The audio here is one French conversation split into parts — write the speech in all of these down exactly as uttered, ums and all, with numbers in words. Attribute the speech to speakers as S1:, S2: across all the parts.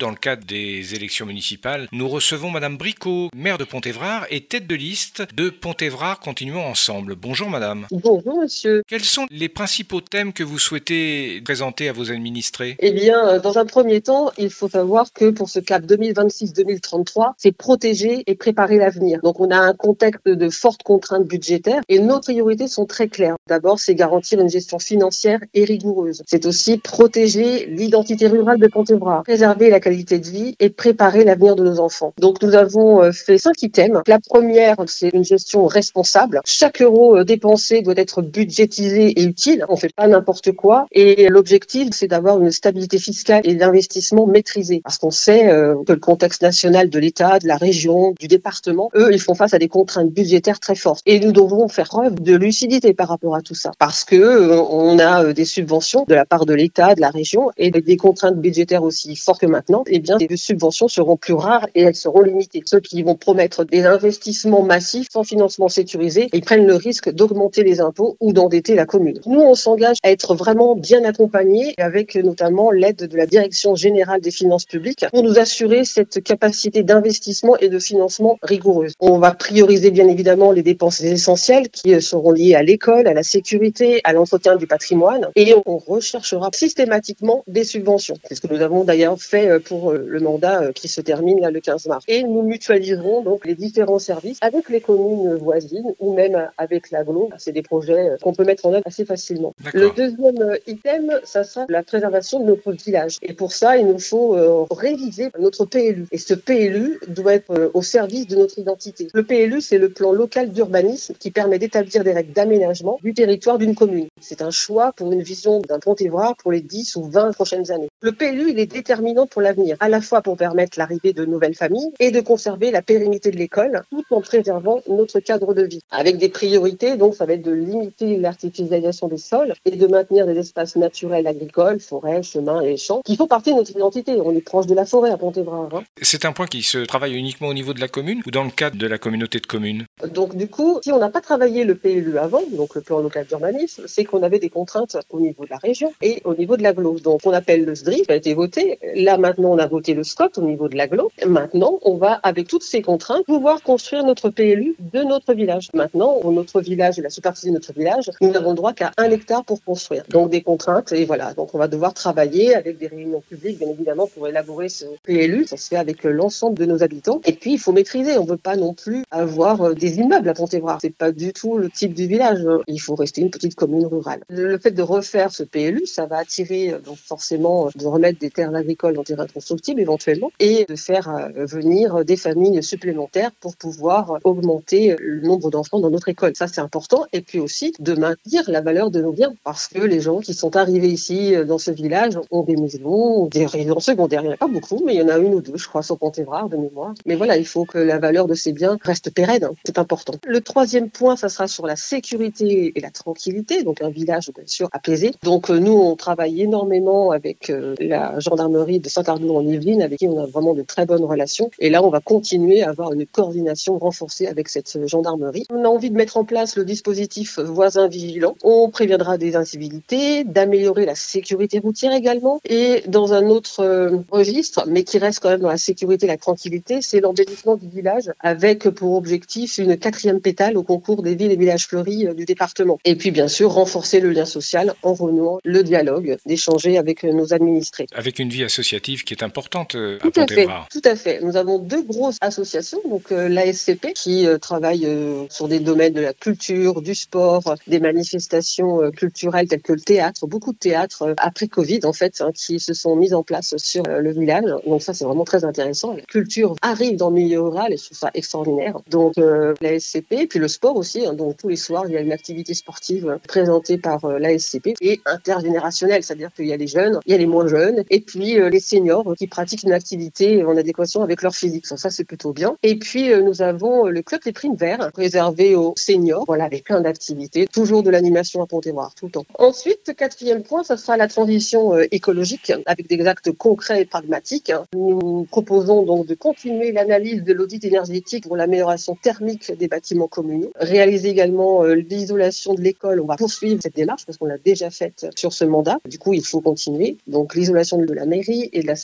S1: Dans le cadre des élections municipales, nous recevons Madame Bricot, maire de Pont-Évrard et tête de liste de Pont-Évrard Continuons Ensemble. Bonjour Madame.
S2: Bonjour monsieur.
S1: Quels sont les principaux thèmes que vous souhaitez présenter à vos administrés?
S2: Eh bien, dans un premier temps, il faut savoir que pour ce cap deux mille vingt-six deux mille trente-trois, c'est protéger et préparer l'avenir. Donc on a un contexte de fortes contraintes budgétaires et nos priorités sont très claires. D'abord, c'est garantir une gestion financière et rigoureuse. C'est aussi protéger l'identité rurale de Pont-Évrard, préserver la qualité de vie et préparer l'avenir de nos enfants. Donc nous avons fait cinq items. La première, c'est une gestion responsable. Chaque euro dépensé doit être budgétisé et utile. On ne fait pas n'importe quoi. Et l'objectif, c'est d'avoir une stabilité fiscale et d'investissement maîtrisée. Parce qu'on sait euh, que le contexte national de l'État, de la région, du département, eux, ils font face à des contraintes budgétaires très fortes. Et nous devons faire preuve de lucidité par rapport à tout ça. Parce que euh, on a euh, des subventions de la part de l'État, de la région, et des contraintes budgétaires aussi fortes que maintenant. Eh bien, les subventions seront plus rares et elles seront limitées. Ceux qui vont promettre des investissements massifs sans financement sécurisé, ils prennent le risque d'augmenter les impôts ou d'endetter la commune. Nous, on s'engage à être vraiment bien accompagnés avec notamment l'aide de la Direction générale des finances publiques pour nous assurer cette capacité d'investissement et de financement rigoureuse. On va prioriser bien évidemment les dépenses essentielles qui seront liées à l'école, à la sécurité, à l'entretien du patrimoine et on recherchera systématiquement des subventions. C'est ce que nous avons d'ailleurs fait pour le mandat qui se termine là, le quinze mars. Et nous mutualiserons donc les différents services avec les communes voisines ou même avec l'agglo. C'est des projets qu'on peut mettre en œuvre assez facilement.
S1: D'accord.
S2: Le deuxième item, ça sera la préservation de notre village. Et pour ça, il nous faut euh, réviser notre P L U. Et ce P L U doit être euh, au service de notre identité. Le P L U, c'est le plan local d'urbanisme qui permet d'établir des règles d'aménagement du territoire d'une commune. C'est un choix pour une vision d'un Pont-Évrard pour les dix ou vingt prochaines années. Le P L U, il est déterminant pour l'avenir, à la fois pour permettre l'arrivée de nouvelles familles et de conserver la pérennité de l'école, tout en préservant notre cadre de vie. Avec des priorités, donc ça va être de limiter l'artificialisation des sols et de maintenir des espaces naturels agricoles, forêts, chemins et champs, qui font partie de notre identité. On est proche de la forêt à Pont-Évrard. Hein.
S1: C'est un point qui se travaille uniquement au niveau de la commune ou dans le cadre de la communauté de communes?
S2: Donc du coup, si on n'a pas travaillé le P L U avant, donc le plan local d'urbanisme, c'est qu'on avait des contraintes au niveau de la région et au niveau de l'agglo. Donc on appelle le S D R I, qui a été voté. Là maintenant, on a voté le S C O T au niveau de l'agglo. Maintenant, on va, avec toutes ces contraintes, pouvoir construire notre P L U de notre village. Maintenant, notre village et la superficie de notre village, nous n'avons le droit qu'à un hectare pour construire. Donc des contraintes et voilà. Donc on va devoir travailler avec des réunions publiques, bien évidemment, pour élaborer ce P L U. Ça se fait avec l'ensemble de nos habitants. Et puis il faut maîtriser. On ne veut pas non plus avoir des immeubles à Pont-Évrard. C'est pas du tout le type du village. Il faut rester une petite commune rurale. Le fait de refaire ce P L U, ça va attirer donc forcément de remettre des terres agricoles en terrain constructible éventuellement et de faire venir des familles supplémentaires pour pouvoir augmenter le nombre d'enfants dans notre école. Ça c'est important. Et puis aussi de maintenir la valeur de nos biens parce que les gens qui sont arrivés ici dans ce village ont des maisons, des résidences secondaires. Il n'y en a pas beaucoup, mais il y en a une ou deux, je crois, sur Pont-Évrard de mémoire. Mais voilà, il faut que la valeur de ces biens reste pérenne. C'est important. Le troisième point, ça sera sur la sécurité et la tranquillité. Donc un village, bien sûr, apaisé. Donc nous, on travaille énormément avec euh, la gendarmerie de Saint-Arnoult-en-Yvelines, avec qui on a vraiment de très bonnes relations. Et là, on va continuer à avoir une coordination renforcée avec cette gendarmerie. On a envie de mettre en place le dispositif voisin vigilant. On préviendra des incivilités, d'améliorer la sécurité routière également. Et dans un autre euh, registre, mais qui reste quand même dans la sécurité et la tranquillité, c'est l'embellissement du village avec pour objectif une quatrième pétale au concours des villes et villages fleuris euh, du département. Et puis bien sûr, renforcer le lien social en renouant le dialogue, d'échanger avec euh, nos administrés.
S1: Avec une vie associative qui est importante euh,
S2: Tout
S1: à
S2: à fait,
S1: Pont-Évrard.
S2: tout à fait. Nous avons deux grosses associations, donc euh, l'A S C P qui euh, travaille euh, sur des domaines de la culture, du sport, des manifestations euh, culturelles telles que le théâtre, beaucoup de théâtres euh, après Covid en fait, hein, qui se sont mis en place sur euh, le village. Donc ça c'est vraiment très intéressant. La culture arrive dans le milieu rural et je trouve ça extraordinaire. Donc euh, l'A S C P, puis le sport aussi. Hein, donc tous les soirs il y a une activité sportive euh, présentée par euh, l'A S C P et intergénérationnelle, c'est-à-dire qu'il y a les jeunes, il y a les moins jeunes et puis euh, les seniors euh, qui pratiquent une activité en adéquation avec leur physique. Ça, ça c'est plutôt bien. Et puis euh, nous avons le club des primes verts réservé aux seniors, voilà, avec plein d'activités, toujours de l'animation à Pont-Évrard tout le temps. Ensuite, quatrième point, ça sera la transition euh, écologique avec des actes concrets et pragmatiques. Nous proposons donc de continuer l'analyse de l'audit énergétique pour l'amélioration thermique des bâtiments communaux, réaliser également euh, l'isolation de l'école. On va poursuivre cette démarche parce qu'on l'a déjà faite sur ce mandat. Du coup, il faut continuer. Donc l'isolation de la mairie et de la salle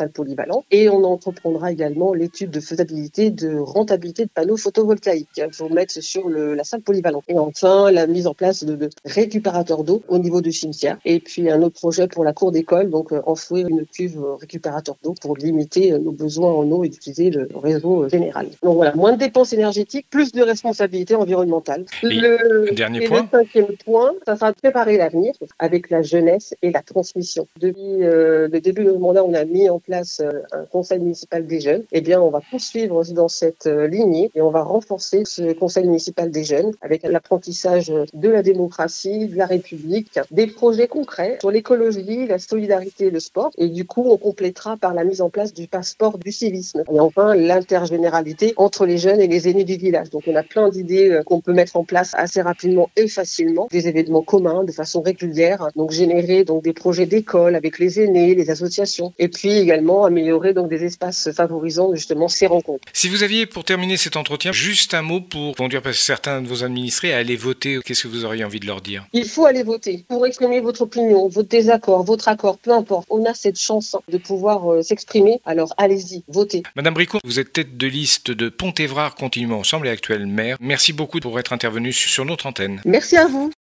S2: municipal polyvalent. Et on entreprendra également l'étude de faisabilité de rentabilité de panneaux photovoltaïques pour mettre sur le, la salle polyvalente. Et enfin, la mise en place de, de récupérateurs d'eau au niveau du cimetière. Et puis un autre projet pour la cour d'école, donc euh, enfouir une cuve euh, récupérateur d'eau pour limiter euh, nos besoins en eau et d'utiliser le réseau euh, général. Donc voilà, moins de dépenses énergétiques, plus de responsabilités environnementales. Le,
S1: dernier
S2: et
S1: point.
S2: le cinquième point, ça sera de préparer l'avenir avec la jeunesse et la transmission. Depuis euh, le début de notre mandat, on a mis en place euh, un conseil municipal des jeunes. Eh bien, on va poursuivre dans cette euh, lignée et on va renforcer ce conseil municipal des jeunes avec l'apprentissage de la démocratie, de la République, des projets concrets sur l'écologie, la solidarité et le sport. Et du coup, on complétera par la mise en place du passeport du civisme. Et enfin, l'intergénéralité entre les jeunes et les aînés du village. Donc, on a plein d'idées euh, qu'on peut mettre en place assez rapidement et facilement, des événements communs de façon régulière, donc générer donc des projets d'école avec les aînés, les associations, et puis également améliorer donc des espaces favorisant justement ces rencontres.
S1: Si vous aviez pour terminer cet entretien juste un mot pour conduire certains de vos administrés à aller voter, qu'est-ce que vous auriez envie de leur dire?
S2: Il faut aller voter pour exprimer votre opinion, votre désaccord, votre accord, peu importe. On a cette chance de pouvoir euh, s'exprimer, alors allez-y, votez.
S1: Madame Bricot, vous êtes tête de liste de Pont-Évrard Continuons Ensemble et actuelle maire. Merci beaucoup pour être intervenue sur notre antenne.
S2: Merci à vous.